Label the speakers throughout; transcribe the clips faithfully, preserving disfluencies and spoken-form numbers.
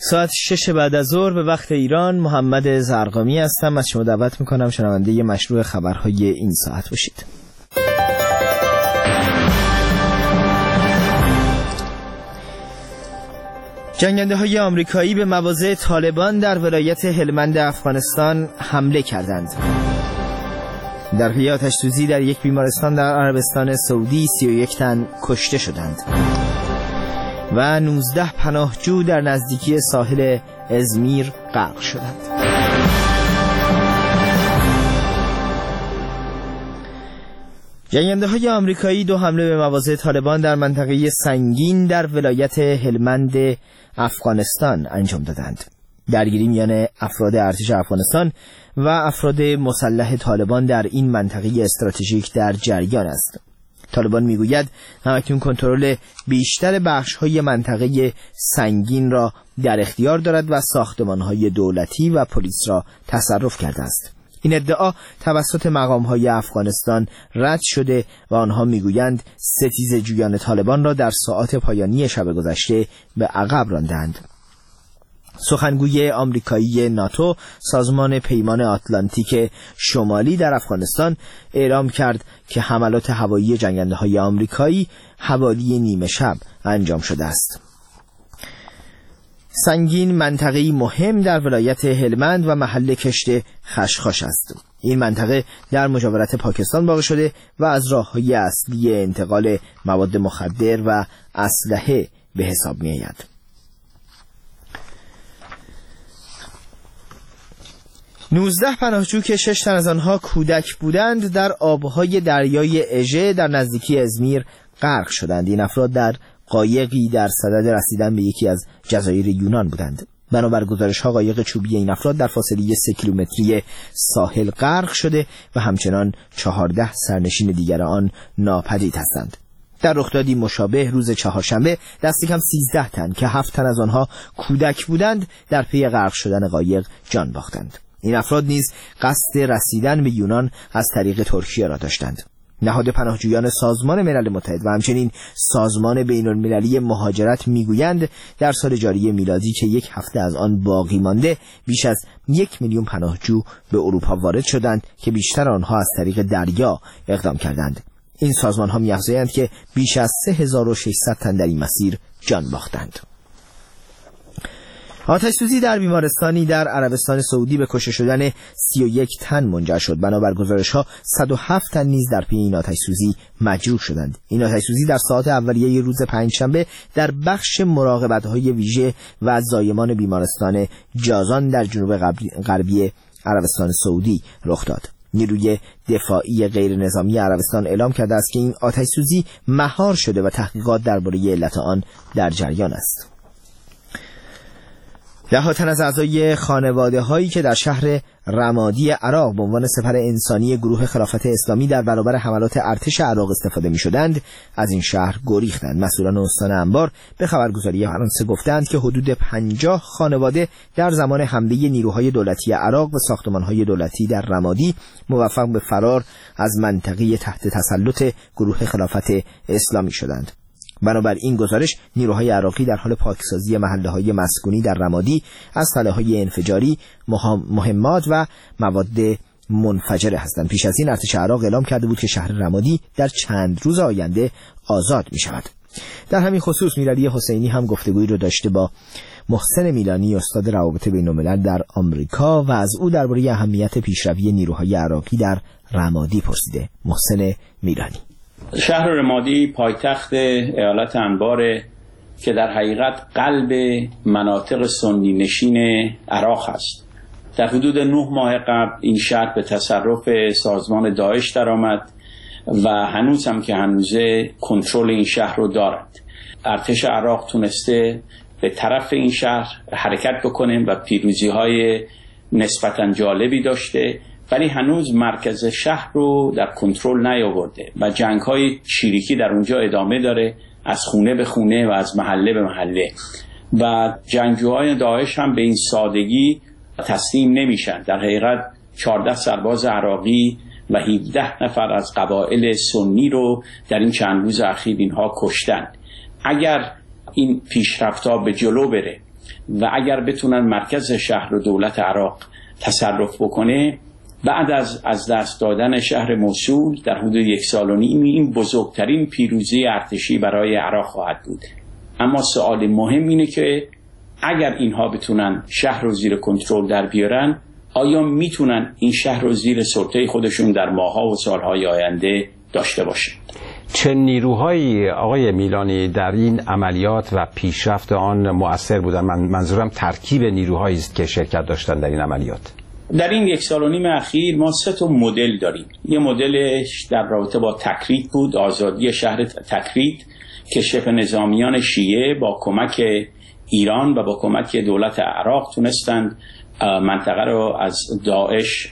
Speaker 1: ساعت شش بعد از ظهر به وقت ایران. محمد زرقامی هستم. از شما دعوت میکنم شنونده مشروع خبرهای این ساعت باشید. جنگنده های آمریکایی به مواضع طالبان در ولایت هلمند افغانستان حمله کردند. در پی آتش‌سوزی در یک بیمارستان در عربستان سعودی سی و یک تن کشته شدند و نوزده پناهجو در نزدیکی ساحل ازمیر غرق شدند. جنگنده های آمریکایی دو حمله به مواضع طالبان در منطقه سنگین در ولایت هلمند افغانستان انجام دادند. درگیری میان افراد ارتش افغانستان و افراد مسلح طالبان در این منطقه استراتژیک در جریان است. طالبان میگوید همکنون کنترل بیشتر بخش‌های منطقه سنگین را در اختیار دارد و ساختمان‌های دولتی و پلیس را تصرف کرده است. این ادعا توسط مقام‌های افغانستان رد شده و آنها میگویند ستیزجویان طالبان را در ساعات پایانی شب گذشته به عقب راندند. سخنگوی آمریکایی ناتو سازمان پیمان آتلانتیک شمالی در افغانستان اعلام کرد که حملات هوایی جنگنده‌های آمریکایی حوالی نیمه شب انجام شده است. سنگین منطقه‌ای مهم در ولایت هلمند و محل کشت خشخاش است. این منطقه در مجاورت پاکستان واقع شده و از راه‌های اصلی انتقال مواد مخدر و اسلحه به حساب می‌آید. نوزده پناهجو که شش تن از آنها کودک بودند در آبهای دریای اژه در نزدیکی ازمیر غرق شدند. این افراد در قایقی در صدد رسیدن به یکی از جزایر یونان بودند. بنابر گزارش‌ها قایق چوبی این افراد در فاصله سه کیلومتری ساحل غرق شده و همچنان چهارده سرنشین دیگر آن ناپدید هستند. در رخدادی مشابه روز چهارشنبه دست کم سیزده تن که هفت تن از آنها کودک بودند در پی غرق شدن قایق جان باختند. این افراد نیز قصد رسیدن به یونان از طریق ترکیه را داشتند. نهاد پناهجویان سازمان ملل متحد و همچنین سازمان بین المللی مهاجرت میگویند در سال جاری میلادی که یک هفته از آن باقی مانده بیش از یک میلیون پناهجو به اروپا وارد شدند که بیشتر آنها از طریق دریا اقدام کردند. این سازمان ها می‌افزایند که بیش از سه هزار و ششصد تن در این مسیر جان باختند. آتش‌سوزی در بیمارستانی در عربستان سعودی به کشته شدن سی و یک تن منجر شد. بنابر گزارش‌ها صد و هفت تن نیز در پی این آتش‌سوزی مجروح شدند. این آتش‌سوزی در ساعات اولیه روز پنجشنبه در بخش مراقبت‌های ویژه و زایمان بیمارستان جازان در جنوب غربی عربستان سعودی رخ داد. نیروی دفاعی غیر نظامی عربستان اعلام کرده است که این آتش‌سوزی مهار شده و تحقیقات درباره علت آن در جریان است. ده تن از اعضای خانواده هایی که در شهر رمادی عراق به عنوان سپر انسانی گروه خلافت اسلامی در برابر حملات ارتش عراق استفاده می شدند از این شهر گریختند. مسئولان استان انبار به خبرگزاری فرانسه گفتند که حدود پنجاه خانواده در زمان حمله نیروهای دولتی عراق و ساختمانهای دولتی در رمادی موفق به فرار از منطقه تحت تسلط گروه خلافت اسلامی شدند. بنابر این گزارش نیروهای عراقی در حال پاکسازی محله‌های مسکونی در رمادی از تله‌های انفجاری، مهمات و مواد منفجره هستند. پیش از این ارتش عراق اعلام کرده بود که شهر رمادی در چند روز آینده آزاد می شود. در همین خصوص میرعلی حسینی هم گفتگویی رو داشته با محسن میلانی استاد روابط بین‌الملل در آمریکا و از او درباره اهمیت پیشروی نیروهای عراقی در رمادی پرسیده. محسن میلانی:
Speaker 2: شهر رمادی پایتخت ایالت انبار که در حقیقت قلب مناطق سنی نشین عراق است. در حدود نه ماه قبل این شهر به تصرف سازمان داعش درآمد و هنوز هم که هنوزه کنترل این شهر رو دارد. ارتش عراق تونسته به طرف این شهر حرکت بکنه و پیروزی‌های نسبتاً جالبی داشته، ولی هنوز مرکز شهر رو در کنترل نیاورده و جنگ‌های چیریکی در اونجا ادامه داره، از خونه به خونه و از محله به محله، و جنگجوهای داعش هم به این سادگی تسلیم نمیشن. در حقیقت چهارده سرباز عراقی و هفده نفر از قبایل سنی رو در این چند روز اخیر اینها کشتن. اگر این پیشرفت‌ها به جلو بره و اگر بتونن مرکز شهر و دولت عراق تصرف بکنه، بعد از از دست دادن شهر موصول در حدود یک سال و نیم این بزرگترین پیروزی ارتشی برای عراق خواهد بود. اما سوال مهم اینه که اگر اینها بتونن شهر رو زیر کنترل در بیارن، آیا میتونن این شهر رو زیر سلطه خودشون در ماه‌ها و سال‌های آینده داشته باشن؟
Speaker 3: چه نیروهایی آقای میلانی در این عملیات و پیشرفت آن مؤثر بودن؟ من منظورم ترکیب نیروهایی است که شرکت داشتن در این عملیات.
Speaker 2: در این یک سال و نیم اخیر ما سه تا مدل داریم. یه مدلش در رابطه با تکریت بود، آزادی شهر تکریت که شبه نظامیان شیعه با کمک ایران و با کمک دولت عراق تونستند منطقه رو از داعش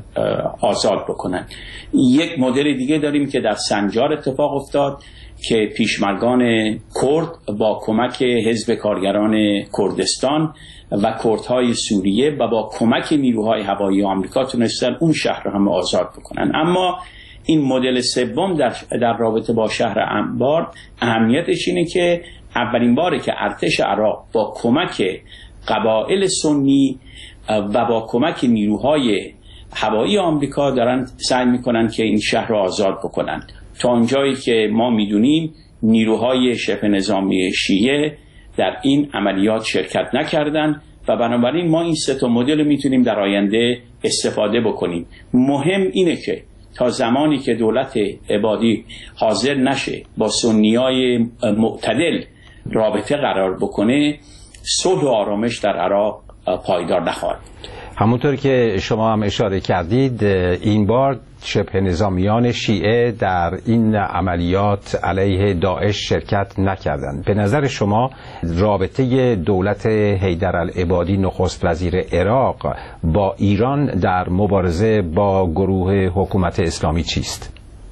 Speaker 2: آزاد بکنن. یک مدل دیگه داریم که در سنجار اتفاق افتاد که پیشمرگان کرد با کمک حزب کارگران کردستان و کردهای سوریه و با کمک نیروهای هوایی آمریکا تونستن اون شهر رو هم آزاد بکنن. اما این مدل سوم در, در رابطه با شهر انبار اهمیتش اینه که اولین باره که ارتش عراق با کمک قبایل سنی و با کمک نیروهای هوایی آمریکا دارن سعی میکنن که این شهر رو آزاد بکنن. تا اونجایی که ما میدونیم نیروهای شبه نظامی شیعه در این عملیات شرکت نکردن و بنابراین ما این سه تا مدل میتونیم در آینده استفاده بکنیم. مهم اینه که تا زمانی که دولت عبادی حاضر نشه با سنیای معتدل رابطه قرار بکنه، صلح و آرامش در عراق پایدار نخواهد.
Speaker 3: همونطور که شما هم اشاره کردید، این بار شبه نظامیان شیعه در این عملیات علیه داعش شرکت نکردند. به نظر شما رابطه دولت حیدرالعبادی نخست وزیر عراق با ایران در مبارزه با گروه حکومت اسلامی چیست؟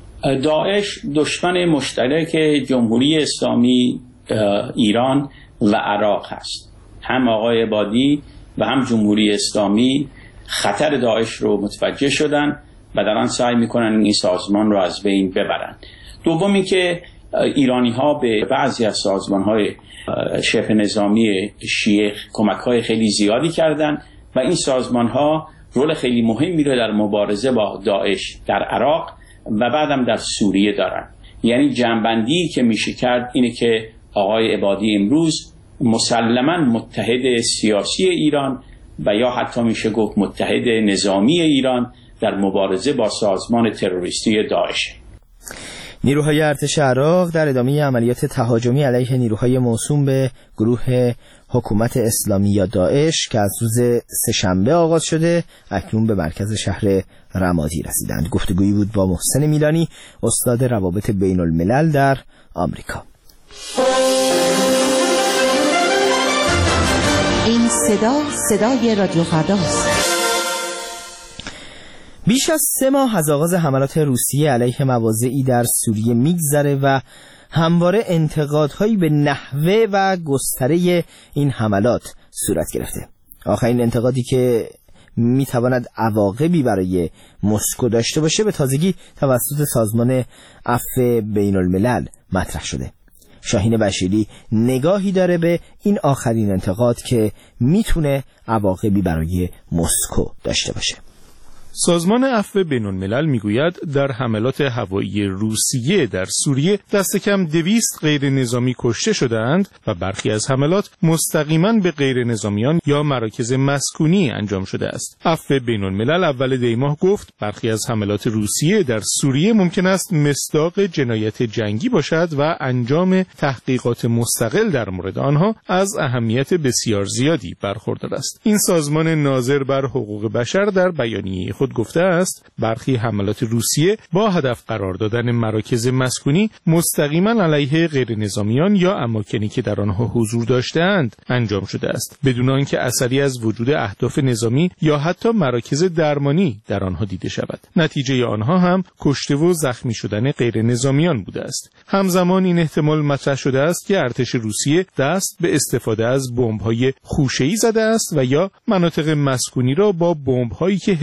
Speaker 2: داعش دشمن مشترک جمهوری اسلامی ایران و عراق هست. هم آقای عبادی و هم جمهوری اسلامی خطر داعش رو متوجه شدن و دارن سعی میکنن این سازمان رو از بین ببرن. دومی که ایرانی ها به بعضی از سازمان های شبه نظامی شیعه کمک های خیلی زیادی کردن و این سازمان ها رول خیلی مهمی رو در مبارزه با داعش در عراق و بعدم در سوریه دارن. یعنی جنبندی که میشه کرد اینه که آقای عبادی امروز مسلماً متحد سیاسی ایران و یا حتی میشه گفت متحد نظامی ایران در مبارزه با سازمان تروریستی داعش.
Speaker 1: نیروهای ارتش عراق در ادامه عملیات تهاجمی علیه نیروهای موسوم به گروه حکومت اسلامی یا داعش که از روز سه‌شنبه آغاز شده اکنون به مرکز شهر رمادی رسیدند. گفتگویی بود با محسن میلانی، استاد روابط بین الملل در آمریکا.
Speaker 4: این صدا صدای رادیو فرداست.
Speaker 1: بیش از سه ماه از آغاز حملات روسیه علیه مواضعی در سوریه میگذره و همواره انتقادهایی به نحوه و گستره این حملات صورت گرفته. آخرین انتقادی که میتواند عواقبی برای مسکو داشته باشه به تازگی توسط سازمان عفو بین الملل مطرح شده. شاهین بشیری نگاهی داره به این آخرین انتقاد که میتونه عواقبی برای مسکو داشته باشه.
Speaker 5: سازمان عفو بین‌الملل میگوید در حملات هوایی روسیه در سوریه دست کم دویست غیر نظامی کشته شدند و برخی از حملات مستقیما به غیر نظامیان یا مراکز مسکونی انجام شده است. عفو بین‌الملل اول دی ماه گفت برخی از حملات روسیه در سوریه ممکن است مصداق جنایت جنگی باشد و انجام تحقیقات مستقل در مورد آنها از اهمیت بسیار زیادی برخوردار است. این سازمان ناظر بر حقوق بشر در بیانیه خود گفته است برخی حملات روسیه با هدف قرار دادن مراکز مسکونی مستقیما علیه غیر نظامیان یا اماکنی که در آنها حضور داشته‌اند انجام شده است بدون آنکه اثری از وجود اهداف نظامی یا حتی مراکز درمانی در آنها دیده شود. نتیجه آنها هم کشته و زخمی شدن غیر نظامیان بوده است. همزمان این احتمال مطرح شده است که ارتش روسیه دست به استفاده از بمب‌های خوشه‌ای زده است و یا مناطق مسکونی را با بمب‌هایی که هدایت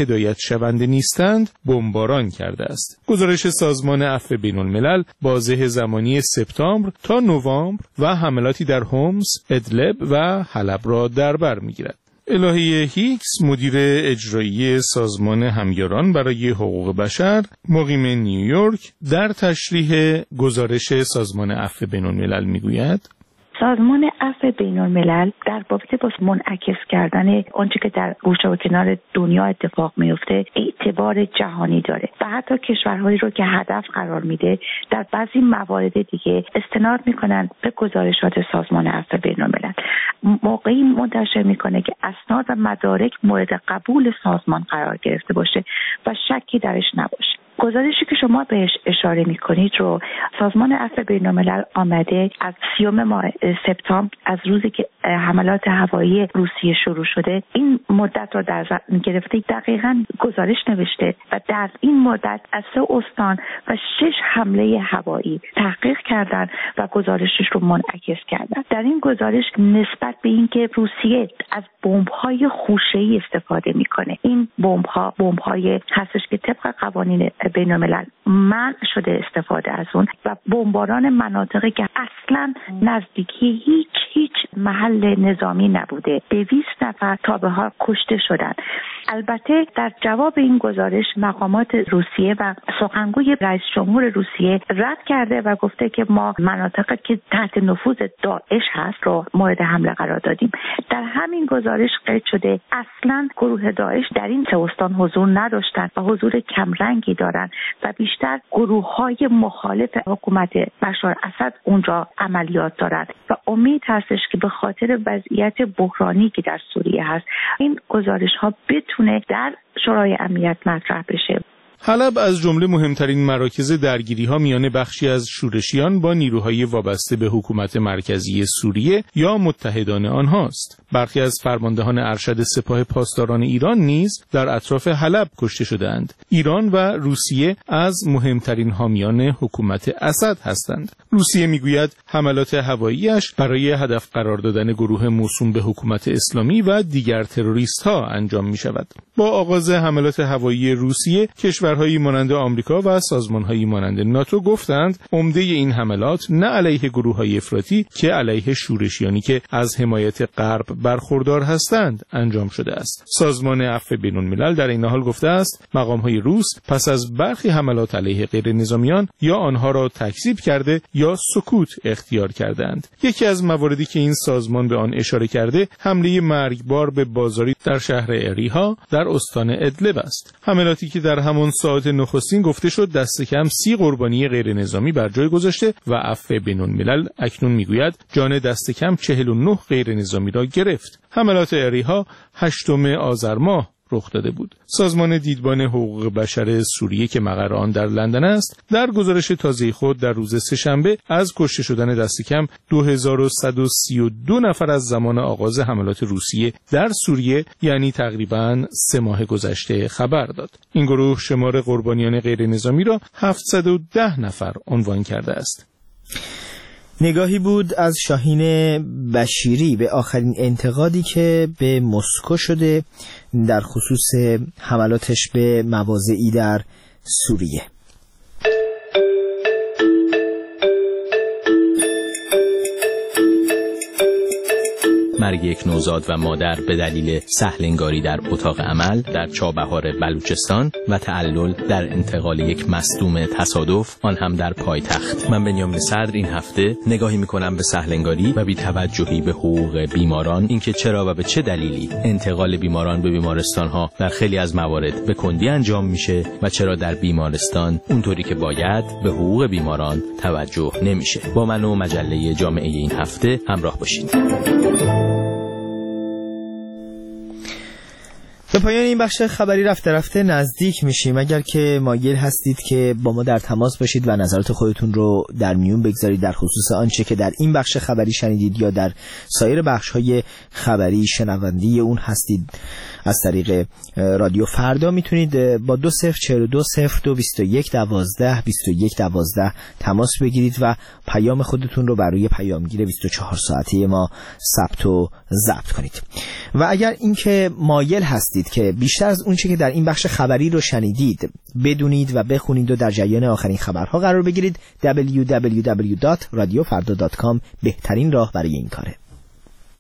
Speaker 5: شونده نیستند بمباران کرده است. گزارش سازمان عفو بین‌الملل بازه زمانی سپتامبر تا نوامبر و حملاتی در هومس، ادلب و حلب را در بر می‌گیرد. الهی هیکس، مدیر اجرایی سازمان همیاران برای حقوق بشر مقیم نیویورک، در تشریح گزارش سازمان عفو بین‌الملل میگوید:
Speaker 6: سازمان عفو بین‌الملل در بابت با منعکس کردن آنچه که در گوشه و کنار دنیا اتفاق میفته اعتبار جهانی داره و حتی کشورهایی رو که هدف قرار میده در بعضی موارد دیگه استناد میکنن به گزارشات سازمان عفو بین‌الملل. موقعی منتشر میکنه که اسناد و مدارک مورد قبول سازمان قرار گرفته باشه و شکی درش نباشه. گزارشی که شما بهش اشاره میکنید رو سازمان عفو بین‌الملل آمده از سیوم ماه سپتامبر، از روزی که حملات هوایی روسیه شروع شده، این مدت رو در نظر گرفته دقیقاً گزارش نوشته و در این مدت از سه استان و شش حمله هوایی تحقیق کردن و گزارشش رو منعکس کردن. در این گزارش نسبت به اینکه روسیه از بمب‌های خوشه‌ای استفاده میکنه، این بمب‌ها بمب‌های هستش که طبق قوانین بین‌الملل منع شده استفاده از اون و بمباران مناطقی که اصلا نزدیکی هیچ هیچ محل نظامی نبوده. دویست نفر تا به حال کشته شدن. البته در جواب این گزارش مقامات روسیه و سخنگوی رئیس جمهور روسیه رد کرده و گفته که ما مناطقی که تحت نفوذ داعش هست رو مورد حمله قرار دادیم. در همین گزارش قید شده اصلا گروه داعش در این سه استان حضور نداشتن و حضور کمرنگی دارن و بیشتر گروه‌های مخالف حکومت بشار اسد اونجا عملیات دارن و امید هستش که به خاطر وضعیت بحرانی که در سوریه هست این گزارش‌ها بتونه در شورای امنیت مطرح بشه.
Speaker 5: حلب از جمله مهمترین مراکز درگیری‌ها میان بخشی از شورشیان با نیروهای وابسته به حکومت مرکزی سوریه یا متحدان آنهاست. برخی از فرماندهان ارشد سپاه پاسداران ایران نیز در اطراف حلب کشته شدند. ایران و روسیه از مهمترین حامیان حکومت اسد هستند. روسیه میگوید حملات هوایی‌اش برای هدف قرار دادن گروه موسوم به حکومت اسلامی و دیگر تروریست‌ها انجام می‌شود. با آغاز حملات هوایی روسیه، کشورهایی مانند آمریکا و سازمان‌هایی مانند ناتو گفتند عمده این حملات نه علیه گروه‌های افراطی که علیه شورشیانی که از حمایت غرب برخوردار هستند انجام شده است. سازمان عفو بین‌الملل در این حال گفته است مقام‌های روس پس از برخی حملات علیه غیر نظامیان یا آنها را تکذیب کرده یا سکوت اختیار کردند. یکی از مواردی که این سازمان به آن اشاره کرده حمله مرگبار به بازاری در شهر اریها در استان ادلب است. حملاتی که در همان ساعت نخستین گفته شد دست کم سی قربانی غیر نظامی بر جای گذاشته و عفو بین‌الملل اکنون میگوید جان دست کم چهل و نه غیر نظامی را گرفت. حملات اریها هشتم آذر ماه رخ داده بود. سازمان دیدبان حقوق بشر سوریه که مقر آن در لندن است، در گزارش تازه خود در روز سه‌شنبه از کشته شدن دست کم دو هزار و صد و سی و دو نفر از زمان آغاز حملات روسیه در سوریه، یعنی تقریباً سه ماه گذشته خبر داد. این گروه شمار قربانیان غیر نظامی را هفتصد و ده نفر عنوان کرده است.
Speaker 1: نگاهی بود از شاهین بشیری به آخرین انتقادی که به مسکو شده در خصوص حملاتش به مواضعی در سوریه.
Speaker 7: مرگ یک نوزاد و مادر به دلیل سهلنگاری در اتاق عمل در چابهار بلوچستان و تعلل در انتقال یک مصدوم تصادف، آن هم در پایتخت. من بنیامین صدر این هفته نگاهی میکنم به سهلنگاری و بی‌توجهی به حقوق بیماران، اینکه چرا و به چه دلیلی انتقال بیماران به بیمارستان ها در خیلی از موارد به کندی انجام میشه و چرا در بیمارستان اونطوری که باید به حقوق بیماران توجه نمیشه. با من و مجله جامعه این هفته همراه باشید.
Speaker 1: به پایان این بخش خبری رفته رفته نزدیک میشیم. اگر که مایل هستید که با ما در تماس باشید و نظرات خودتون رو در میون بگذارید در خصوص آنچه که در این بخش خبری شنیدید یا در سایر بخش‌های خبری شنونده اون هستید از طریق رادیو فردا، میتونید با دو صفر چهل و دو صفر دو بیست و یک دوازده بیست و یک دوازده تماس بگیرید و پیام خودتون رو برای پیامگیر بیست و چهار ساعته ما ثبت و ضبط کنید. و اگر اینکه مایل هستید که بیشتر از اون چه که در این بخش خبری رو شنیدید بدونید و بخونید و در جریان آخرین خبرها قرار بگیرید، دبلیو دبلیو دبلیو دات رادیو فردا دات کام بهترین راه برای این کاره.